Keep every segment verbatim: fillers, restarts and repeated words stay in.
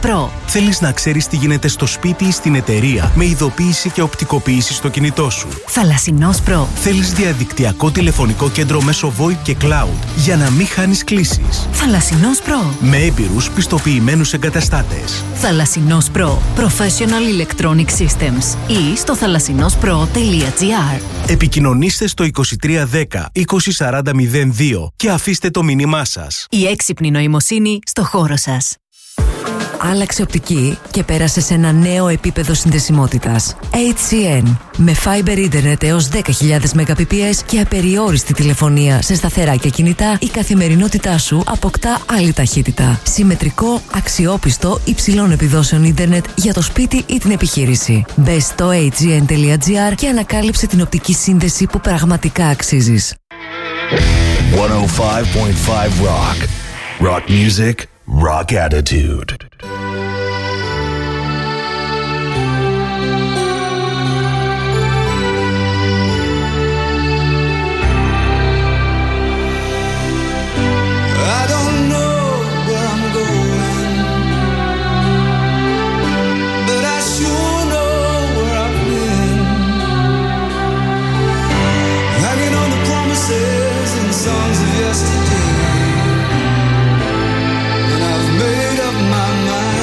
Pro. Θέλεις να ξέρεις τι γίνεται στο σπίτι ή στην εταιρεία με ειδοποίηση και οπτικοποίηση στο κινητό σου? Θαλασσινός Pro. Θέλεις διαδικτυακό τηλεφωνικό κέντρο μέσω βόιπ και cloud για να μην χάνεις κλήσεις? Θαλασσινός Pro. Με έμπειρους πιστοποιημένους εγκαταστάτες. Θαλασσινός Pro. Professional Electronic Systems. Ή στο θαλασσινόσπρο τελεία τζι άρ. Επικοινωνήστε στο είκοσι τρία δέκα είκοσι σαράντα μηδέν δύο και αφήστε το μήνυμά σας. Η έξυπνη νοημοσύνη στο χώρο σας. Άλλαξε οπτική και πέρασε σε ένα νέο επίπεδο συνδεσιμότητας. έιτς σι εν. Με Fiber Internet έως δέκα χιλιάδες Mbps και απεριόριστη τηλεφωνία σε σταθερά και κινητά, η καθημερινότητά σου αποκτά άλλη ταχύτητα. Συμμετρικό, αξιόπιστο, υψηλών επιδόσεων ίντερνετ για το σπίτι ή την επιχείρηση. Μπες στο έιτς τζι εν τελεία τζι άρ και ανακάλυψε την οπτική σύνδεση που πραγματικά αξίζεις. εκατόν πέντε κόμμα πέντε Rock. Rock music, rock attitude. I don't know where I'm going, but I sure know where I've been. Hanging on the promises and songs of yesterday, and I've made up my mind.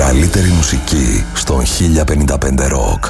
καλύτερη μουσική στον χίλια πενήντα πέντε Rock.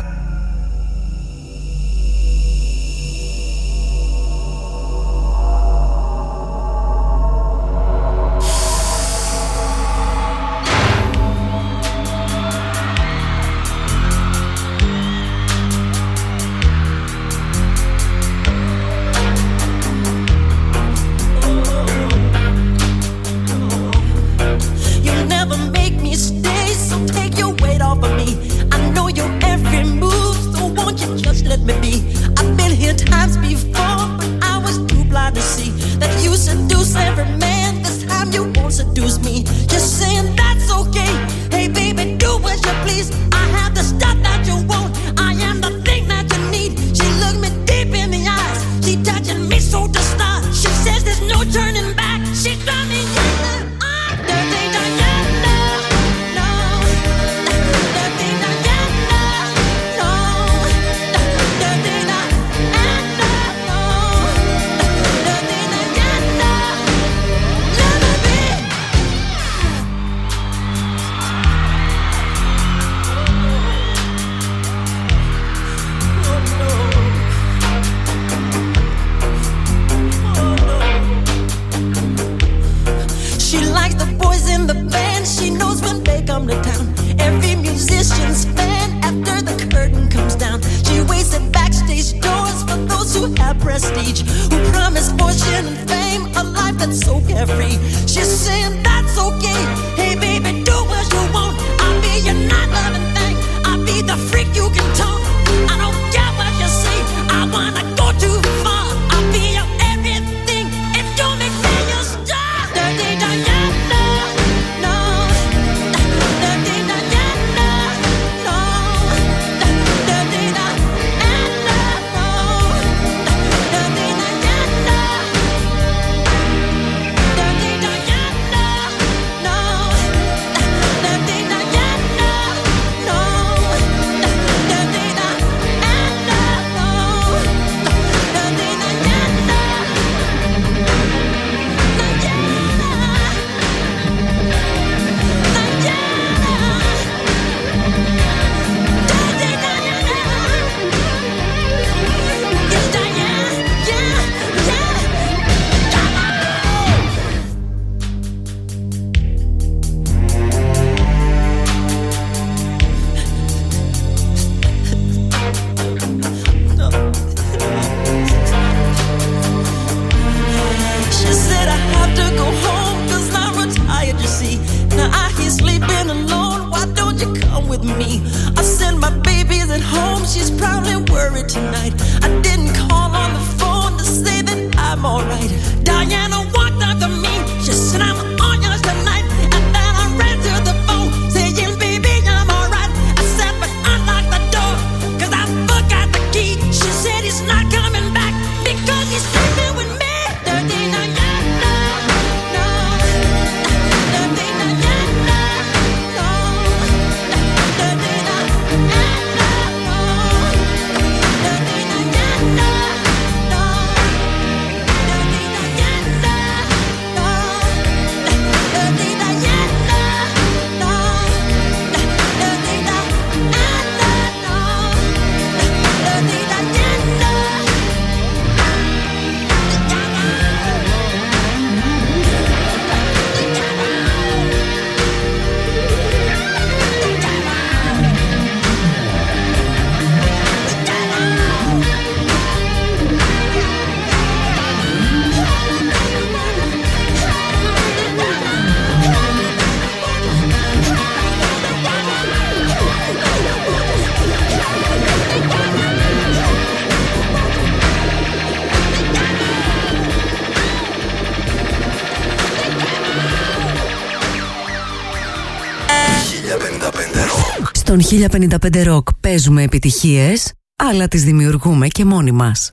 Στον χίλια πενήντα πέντε Rock παίζουμε επιτυχίες, αλλά τις δημιουργούμε και μόνοι μας.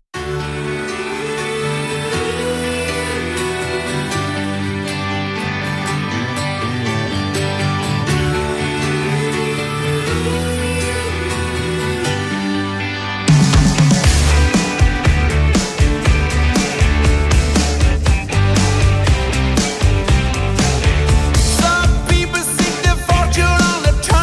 Some people seek their fortune on the turn.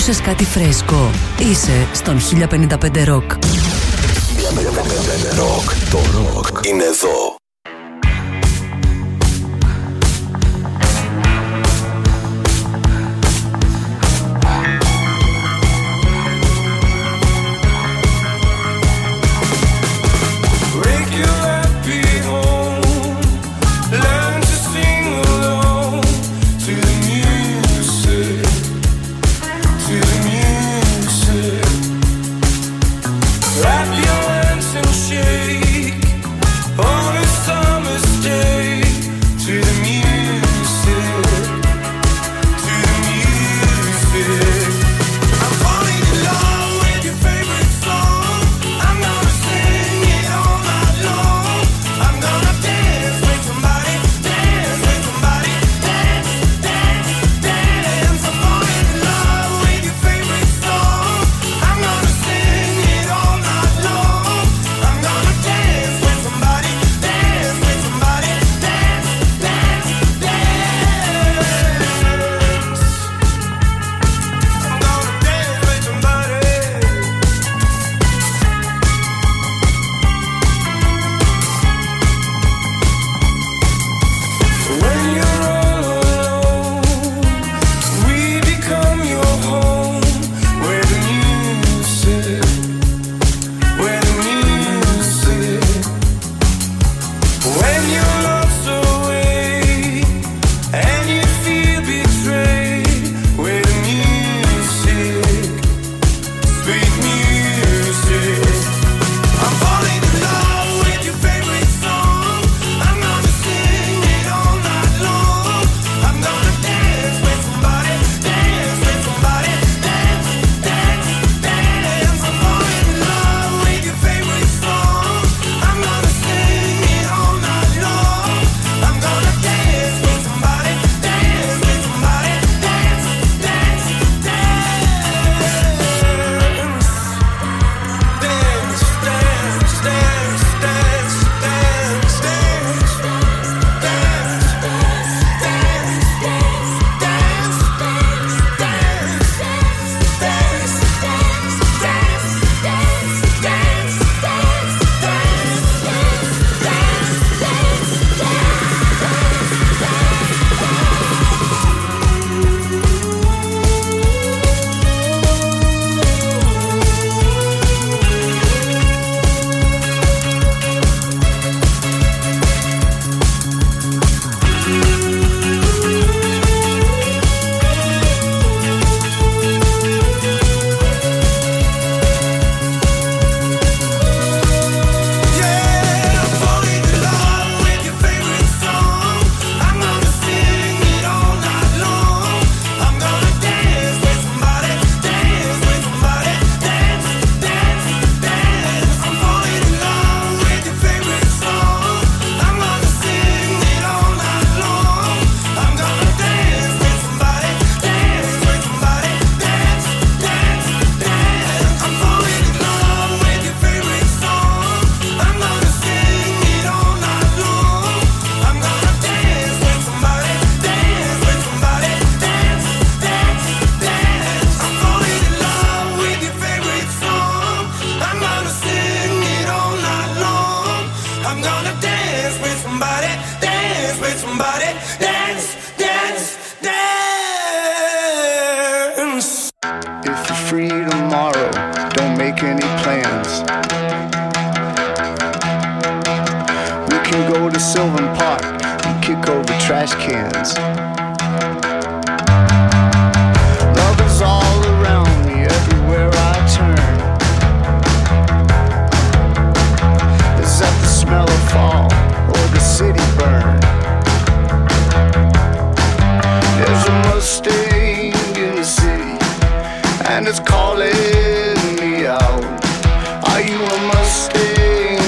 Άκουσες κάτι φρέσκο? Είσαι στον χίλια πενήντα πέντε Rock. χίλια πενήντα πέντε Rock. Το rock είναι εδώ.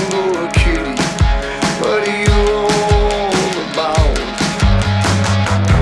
What are you all about?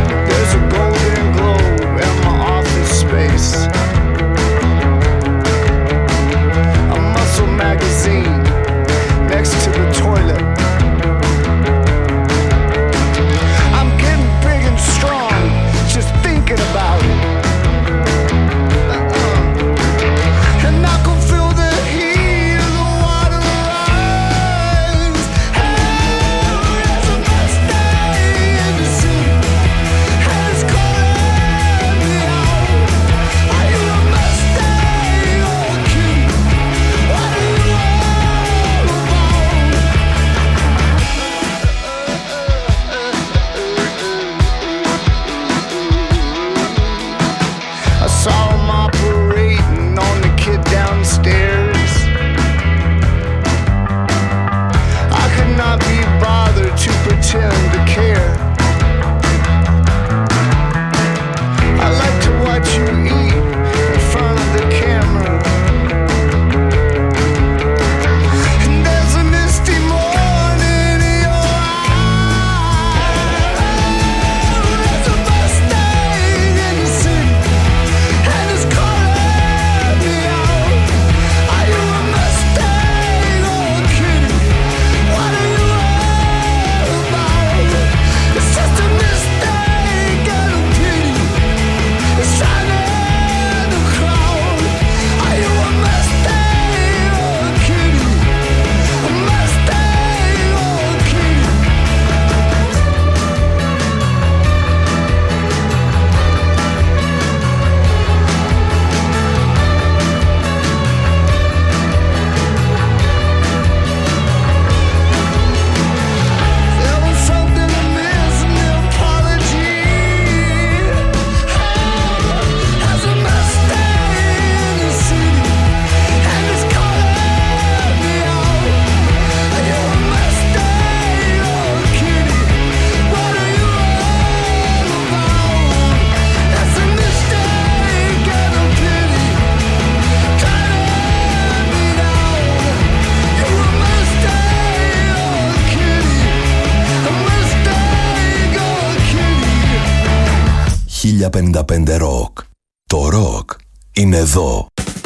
χίλια πενήντα πέντε Rock. Το ροκ είναι εδώ.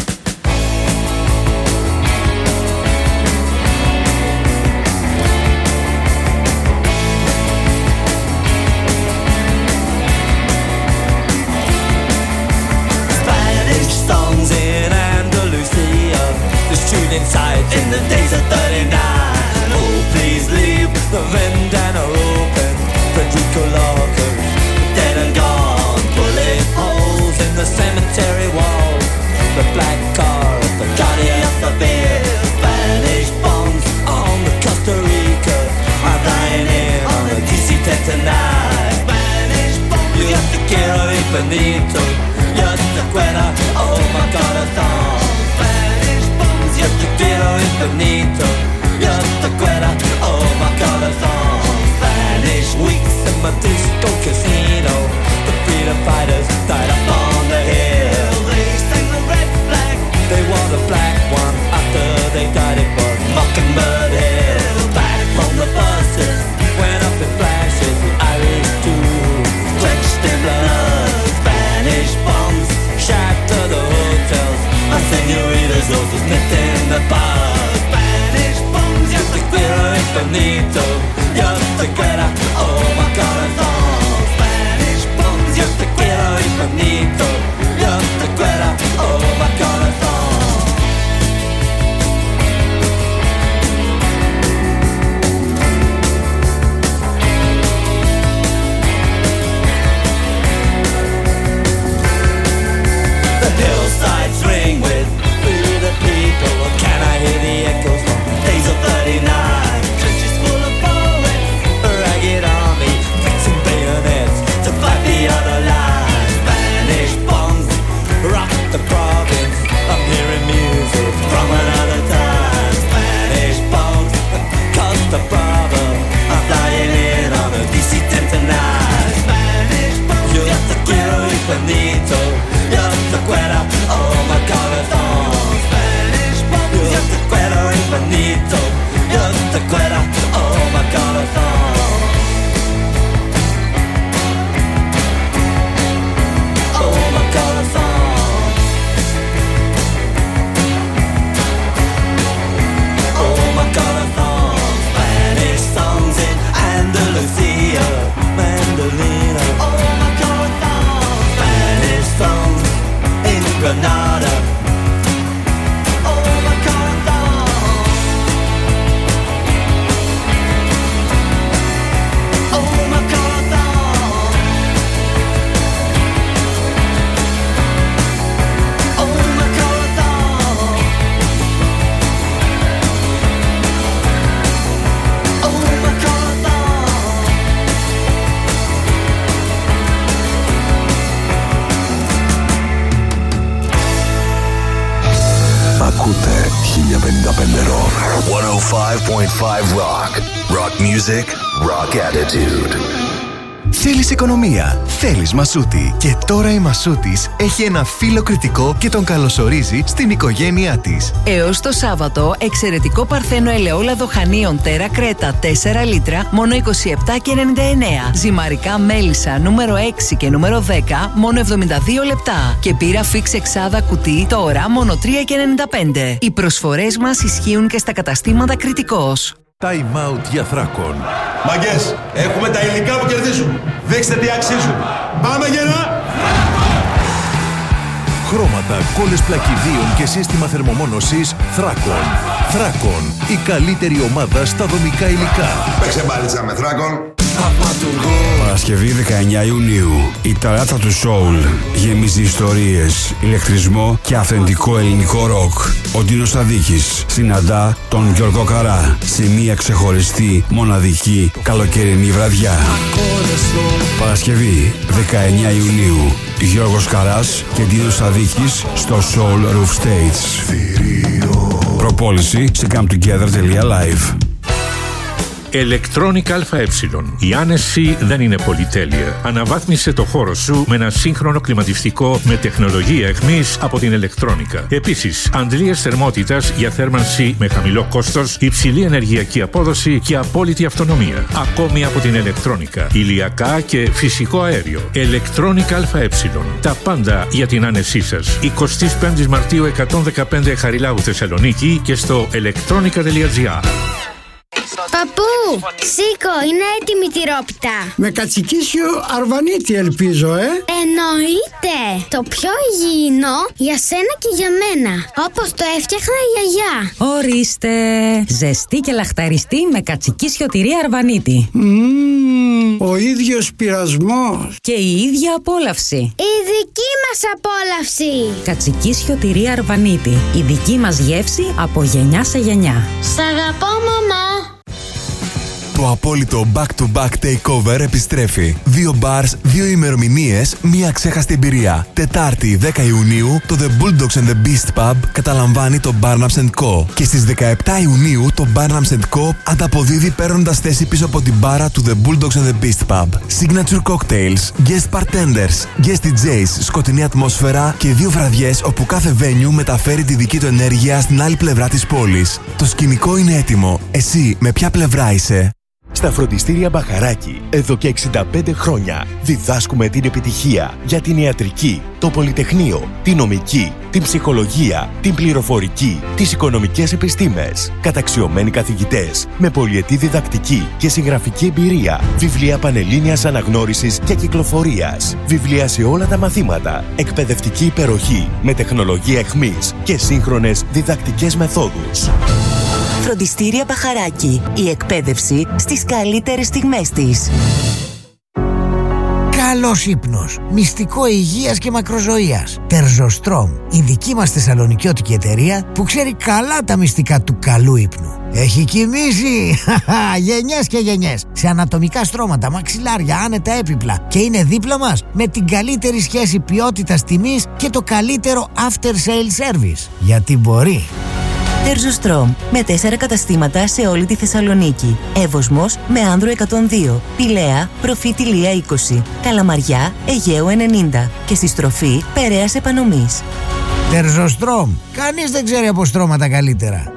Inside in the days of thirty-nine. Oh, please leave the vendana open. Federico Lorca, dead and gone. Bullet holes in the cemetery wall. The black car of the guardian of the beer. Spanish bombs on the Costa Rica. I'm flying in on a D C ten tonight. Spanish bombs. You have to get away, Benito. You're the Guerra. Oh my God, a song. Yo te quiero infinito, yo te quiero, oh my God, it's all Spanish weeks in my disco casino. The freedom fighters died up on the hill. They sang the red flag, they wore the black one. After they died it was Mockingbird Hill. Back from the buses, went up in flashes. The Irish too, drenched in blood. Spanish bombs shattered the hotels. My senoritas also sniffed in the bar. Spanish bombs, yo te quiero infinito. Yo te quiero, oh my God, it's all Spanish bombs, yo te quiero infinito. Yo te quiero, oh my God, it's all. The hillsides ring with through the people. Can I hear the echoes from days of thirty-nine? Churches full of poets, a ragged army, fixing bayonets to fight the other line. Spanish bombs rock the province. I'm hearing music from another time. Spanish bombs Costa Brava. I'm flying in on a D C ten tonight. Spanish bombs, yo te quiero infinito. Yo te quiero, oh my God, it's all Spanish bombs. Yo te quiero infinito. Yo te quiero, oh my God, it's all. Oh my God, it's all. Oh my God, it's all. Spanish songs in Andalusia, Mandolina. Oh my God, it's all. Spanish songs in Granada. Oh my God, it's all. Oh my God, it's all. Oh my God, it's all. Oh my God, it's all. Ακούτε χίλια πενήντα πέντε Rock. εκατόν πέντε κόμμα πέντε Rock. Rock music, rock attitude. Θέλεις οικονομία, θέλεις Μασούτη. Και τώρα η Μασούτης έχει ένα φύλλο κριτικό και τον καλωσορίζει στην οικογένειά της. Έως το Σάββατο, εξαιρετικό παρθένο ελαιόλαδο χανίων Τέρα Κρέτα τέσσερα λίτρα, μόνο είκοσι επτά και ενενήντα εννέα. Ζυμαρικά μέλισσα νούμερο έξι και νούμερο δέκα, μόνο εβδομήντα δύο λεπτά. Και πύρα φίξ εξάδα κουτί, τώρα μόνο τρία και ενενήντα πέντε. Οι προσφορές μας ισχύουν και στα καταστήματα Κριτικός. Time out για Θράκον. Μαγκές, έχουμε τα υλικά που κερδίζουν. Δείξτε τι αξίζουν. Πάμε γερά! Χρώματα, κόλλες πλακιδίων και σύστημα θερμομόνωσης Θράκον. Θράκον, η καλύτερη ομάδα στα δομικά υλικά. Παίξε μπάλιτσα με Θράκον. Παρασκευή δεκαεννέα Ιουνίου. Η ταράτσα του Soul γεμίζει ιστορίες, ηλεκτρισμό και αυθεντικό ελληνικό ροκ. Ο Ντίνος Σαδίκης συναντά τον Γιώργο Καρά σε μια ξεχωριστή, μοναδική καλοκαιρινή βραδιά. Παρασκευή δεκαεννέα Ιουνίου. Γιώργος Καράς και Ντίνος Σαδίκης στο Soul Roof Stage. Προπόληση σε come together τελεία live. Electronic ΑΕ. Η άνεση δεν είναι πολυτέλεια. Αναβάθμισε το χώρο σου με ένα σύγχρονο κλιματιστικό με τεχνολογία αιχμής από την Electronica. Επίσης, αντλίες θερμότητας για θέρμανση με χαμηλό κόστος, υψηλή ενεργειακή απόδοση και απόλυτη αυτονομία. Ακόμη από την Electronica. Ηλιακά και φυσικό αέριο. Electronic ΑΕ. Τα πάντα για την άνεσή σας. εικοστή πέμπτη Μαρτίου εκατόν δεκαπέντε Χαριλάου Θεσσαλονίκη και στο electronica τελεία gr. Παππού, σήκω, είναι έτοιμη τη τυρόπιτα. Με κατσικίσιο αρβανίτη ελπίζω, ε. Εννοείται. Το πιο υγιεινό για σένα και για μένα. Όπως το έφτιαχνα η γιαγιά. Ορίστε. Ζεστή και λαχταριστή με κατσικίσιο τυρί αρβανίτη. Mm, ο ίδιος πειρασμός. Και η ίδια απόλαυση. Η δική μας απόλαυση. Κατσικίσιο τυρί αρβανίτη. Η δική μας γεύση από γενιά σε γενιά. Σ' αγαπώ, μαμά. Το απόλυτο back-to-back takeover επιστρέφει. Δύο bars, δύο ημερομηνίες, μία ξέχαστη εμπειρία. Τετάρτη δέκα Ιουνίου, το The Bulldogs and the Beast Pub καταλαμβάνει το Barnab's and Co. Και στις δεκαεπτά Ιουνίου, το Barnab's and Co ανταποδίδει παίρνοντας θέση πίσω από την μπάρα του The Bulldogs and the Beast Pub. Signature cocktails, guest bartenders, guest ντι τζέις, σκοτεινή ατμόσφαιρα και δύο βραδιές όπου κάθε venue μεταφέρει τη δική του ενέργεια στην άλλη πλευρά της πόλης. Το σκηνικό είναι έτοιμο. Εσύ με ποια πλευρά είσαι? Στα φροντιστήρια Μπαχαράκη, εδώ και εξήντα πέντε χρόνια, διδάσκουμε την επιτυχία για την ιατρική, το πολυτεχνείο, την νομική, την ψυχολογία, την πληροφορική, τις οικονομικές επιστήμες. Καταξιωμένοι καθηγητές, με πολυετή διδακτική και συγγραφική εμπειρία, βιβλία πανελλήνιας αναγνώρισης και κυκλοφορίας, βιβλία σε όλα τα μαθήματα, εκπαιδευτική υπεροχή με τεχνολογία αιχμής και σύγχρονες διδακτικές μεθόδους. Φροντιστήρια Μπαχαράκη. Η εκπαίδευση στις καλύτερες στιγμές της. Καλός ύπνος, μυστικό υγείας και μακροζωίας. Τερζοστρόμ, η δική μας θεσσαλονικιώτικη εταιρεία που ξέρει καλά τα μυστικά του καλού ύπνου. Έχει κοιμήσει γενιές και γενιές σε ανατομικά στρώματα, μαξιλάρια, άνετα έπιπλα και είναι δίπλα μας με την καλύτερη σχέση ποιότητας τιμής και το καλύτερο after sale service. Γιατί μπορεί. Τερζοστρόμ, με τέσσερα καταστήματα σε όλη τη Θεσσαλονίκη. Εύωσμος με Άνδρο εκατόν δύο, Πηλαία, Προφήτη Λία είκοσι, Καλαμαριά, Αιγαίου ενενήντα και στη στροφή Περαίας Επανομής. Τερζοστρόμ, κανείς δεν ξέρει από στρώματα καλύτερα.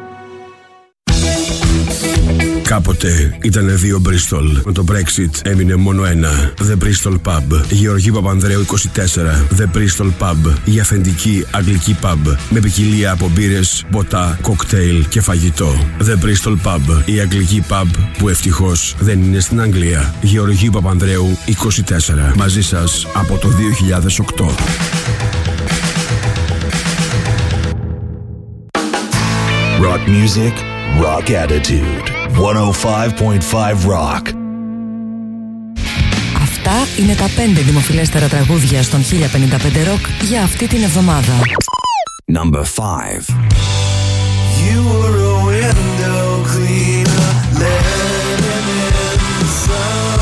Κάποτε ήταν δύο Bristol. Με το Brexit έμεινε μόνο ένα. The Bristol Pub. Γεωργίου Παπανδρέου είκοσι τέσσερα. The Bristol Pub. Η αυθεντική αγγλική pub. Με ποικιλία από μπύρες, ποτά, κοκτέιλ και φαγητό. The Bristol Pub. Η αγγλική pub που ευτυχώς δεν είναι στην Αγγλία. Γεωργίου Παπανδρέου είκοσι τέσσερα. Μαζί σας από το δύο χιλιάδες οκτώ. Rock music, rock attitude. εκατόν πέντε κόμμα πέντε Rock. Αυτά είναι τα πέντε δημοφιλέστερα τραγούδια στον χίλια πενήντα πέντε Rock για αυτή την εβδομάδα. Number five. You were a window cleaner, letting in the sun.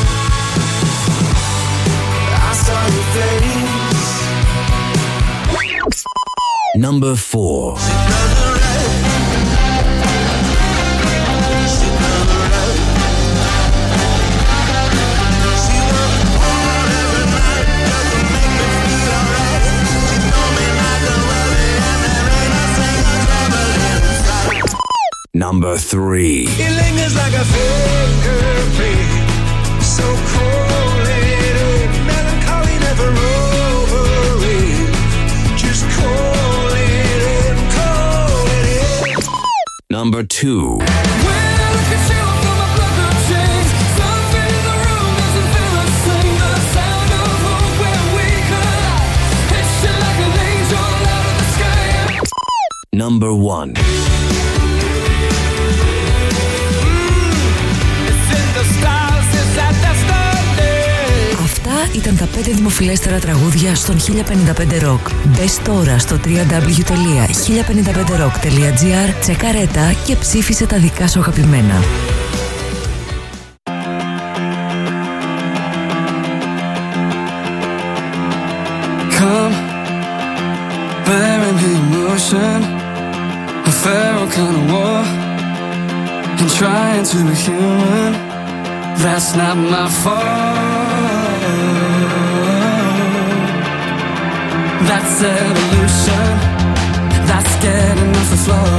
I saw your face. Number four. Number three. It lingers like a fingerprint, so cold and melancholy, never over it. Just call it in, call it in. Number two. When I look at you, I feel my blood change. Something in the room doesn't feel the same. The sound of hope when we collide, hits you like an angel out of the sky. Number one. Αυτά ήταν τα πέντε δημοφιλέστερα τραγούδια στον χίλια πενήντα πέντε Rock. Μπες τώρα στο double-u double-u double-u τελεία χίλια πενήντα πέντε rock τελεία gr, τσεκαρέτα και ψήφισε τα δικά σου αγαπημένα. Come, bearing emotion, a feral kind of war. than trying to be human. That's not my fault. That's evolution. That's getting off the floor.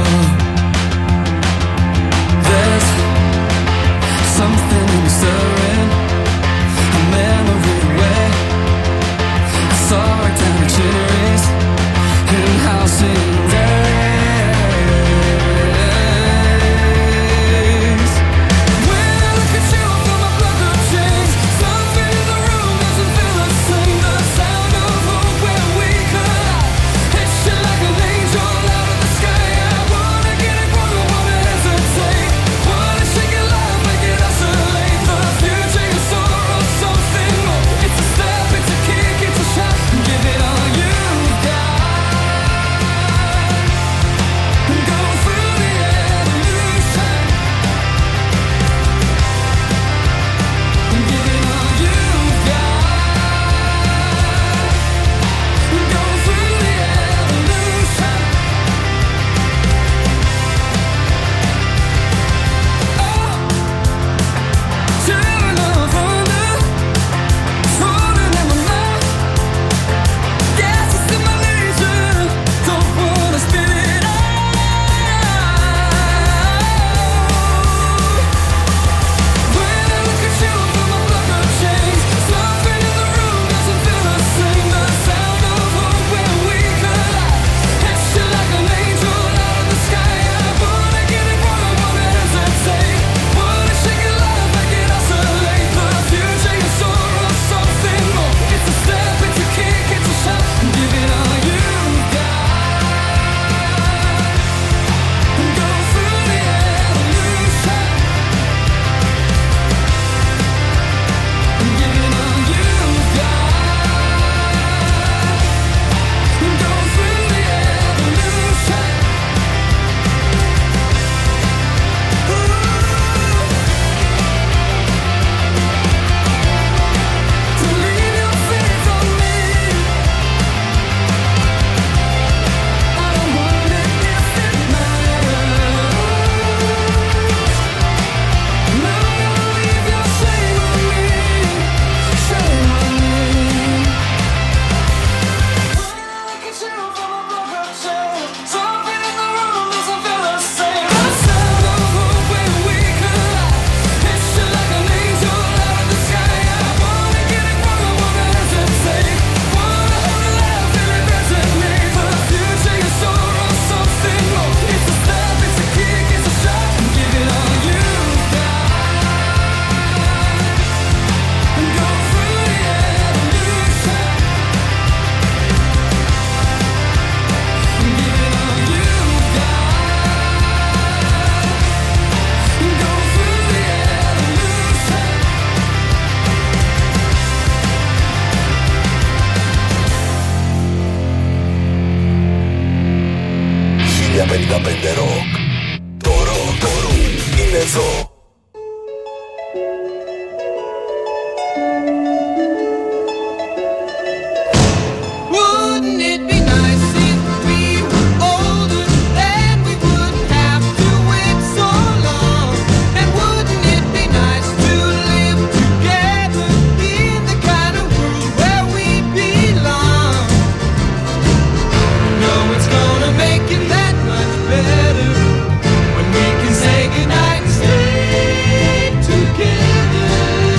There's something in me stirring, a memory away. I saw it down the cherries in housing days. When I look at you, I feel my blood go change. Something in the room doesn't feel the same. The sound of hope where we collide. Hits you like an angel out of the sky. I wanna get it wrong, I wanna hesitate. Wanna shake it live, make it oscillate. The future is sorrow, something more. It's a step, it's a kick, it's a shot. Give it all you've got. Go through the evolution. Give it all you've got. Go through the evolution. Oh, children of wonder, falling in my love. Guess it's in my nature. Don't wanna spit it out. When I look at you, I feel my blood go change. Something in the room doesn't feel the same. The sound of hope where we collide. Hits you like an angel out of the sky. I wanna get it wrong, I wanna hesitate. Wanna shake it live, make it oscillate. The future is sorrow, something more. It's a step, it's a kick, it's a shot. Give it all you've got. Go through the evolution. Give it all you've got. Go through the evolution. To leave your faith on me. I don't want it if it matters. Now you'll leave your shame on me, shame on me. When I look at you, feel my blood go change. Something in the room doesn't feel the same. The sound of hope when we collide. Hits you like an angel out of the sky. I wanna get it wrong, I wanna hesitate. Wanna hold it loud till it resonates. The future is sorrow, something more. It's a step, it's a kick, it's a shot. Give it all you've got. Go through the evolution. Give it all you've got. Go through the evolution. χίλια πενήντα πέντε Rock. Το rock, το rock είναι εδώ. Wouldn't it be nice if we were older, then we wouldn't have to wait so long? And wouldn't it be nice to live together in the kind of world where we belong? No, it's gonna make it that much better when we can say goodnight and stay together.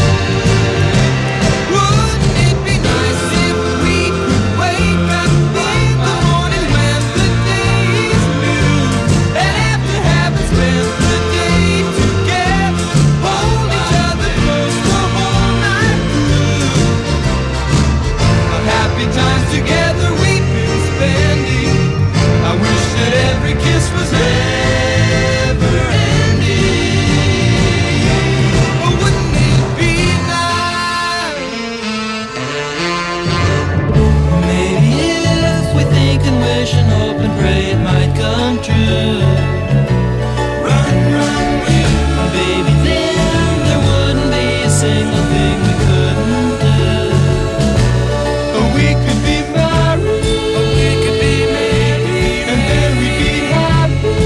Wouldn't it be nice if we could wake up in the morning when the day is new, and after having spent the day together, hold each other close the whole night through? Of happy times together we've been spending. I wish that every kiss was never ending. Oh, wouldn't it be nice? Maybe if we think and wish and hope and pray it might come true. Run, run, you, baby, then there wouldn't be a single thing we couldn't do. Oh, we could be married, oh, we could be married, and then we'd be happy.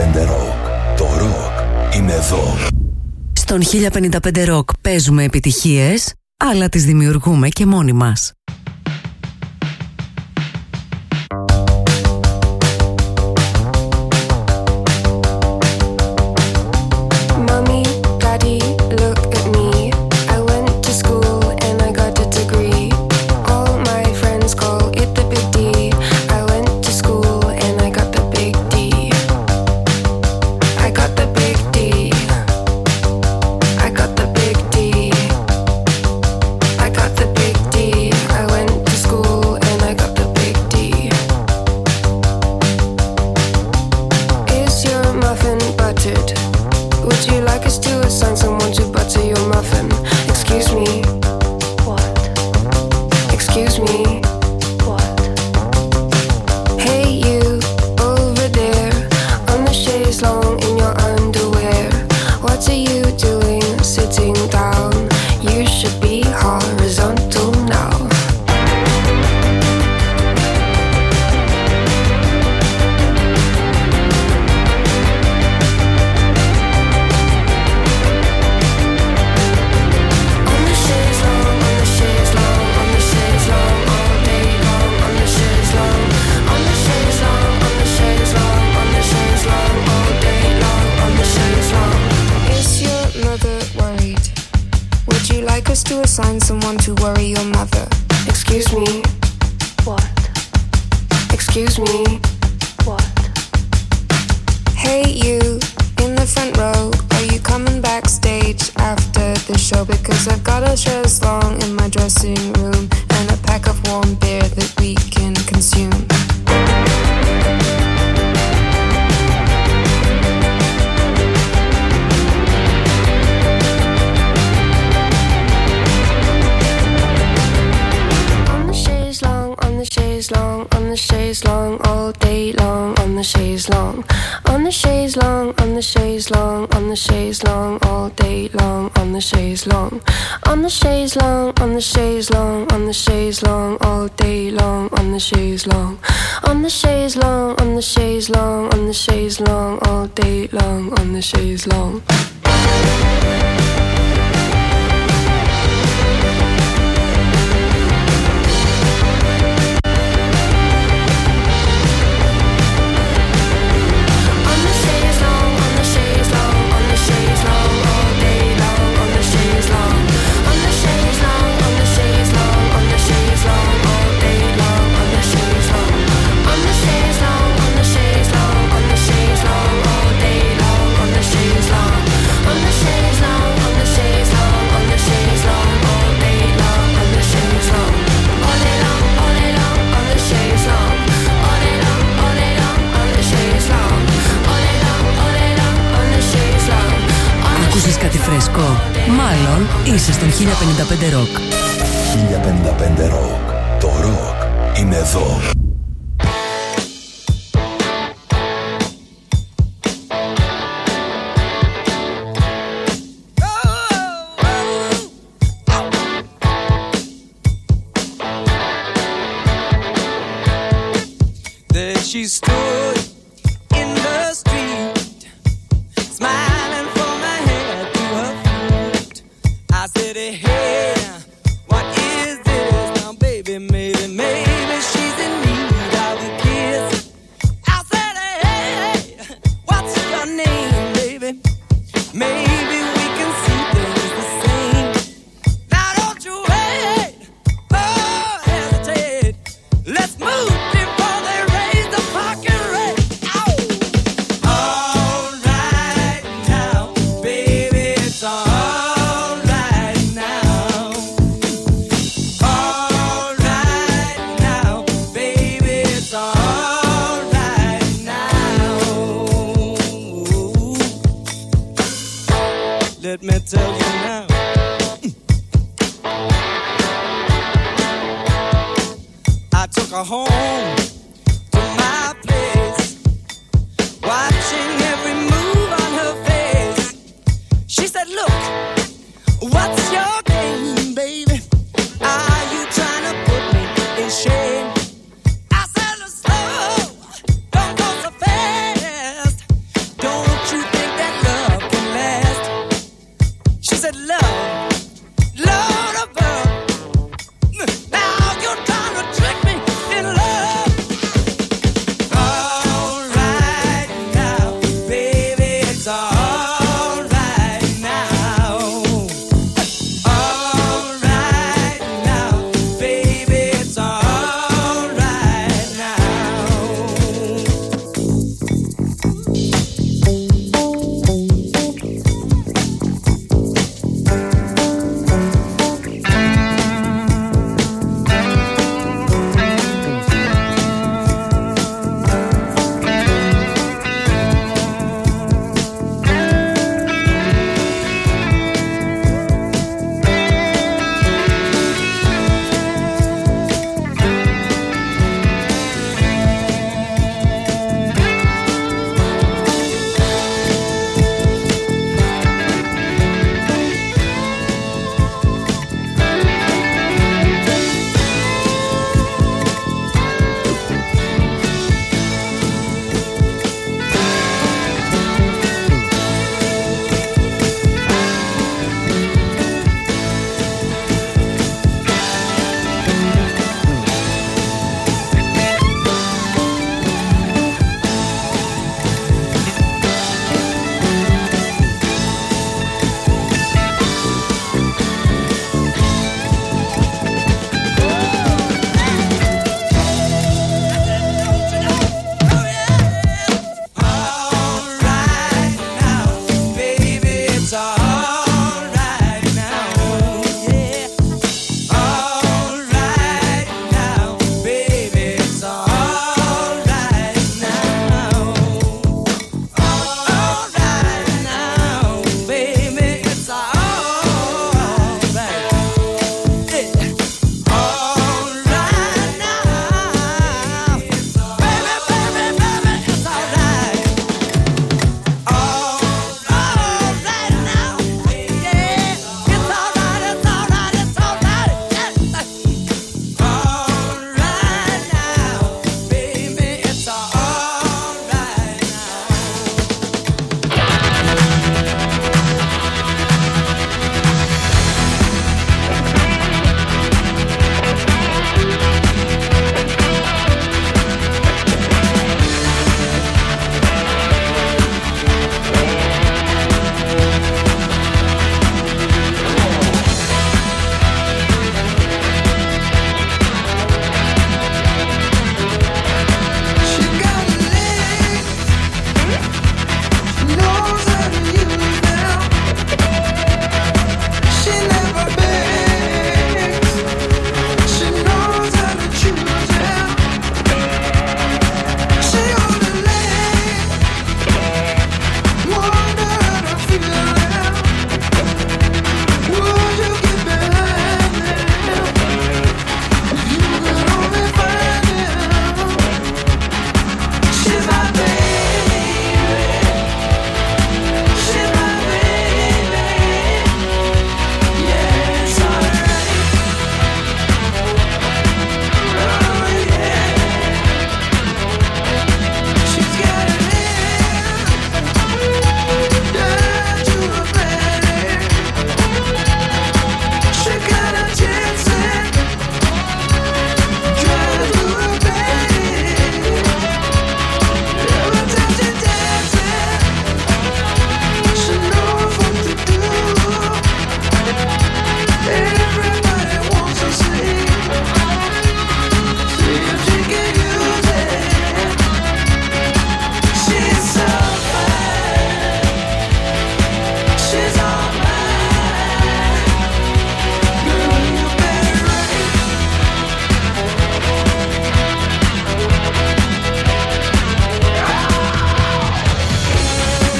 πέντε Rock. Το rock είναι εδώ. Στον χίλια πενήντα πέντε Rock παίζουμε επιτυχίες, αλλά τις δημιουργούμε και μόνοι μας. Είσαι στον χίλια πενήντα πέντε Rock. χίλια πενήντα πέντε Rock. Το rock είναι εδώ. There she stood in the street, smiling from her head to her feet. I said, hey, what is this now, baby? Maybe, maybe she's in need of a kiss. I said, hey, what's your name, baby? Maybe we can see things the same. Now don't you wait, oh, hesitate. Let's move before they raise the fucking rate. Ow! All right now, baby, it's all right now. All right now, baby, it's all right now. Let me tell you now. I took her home.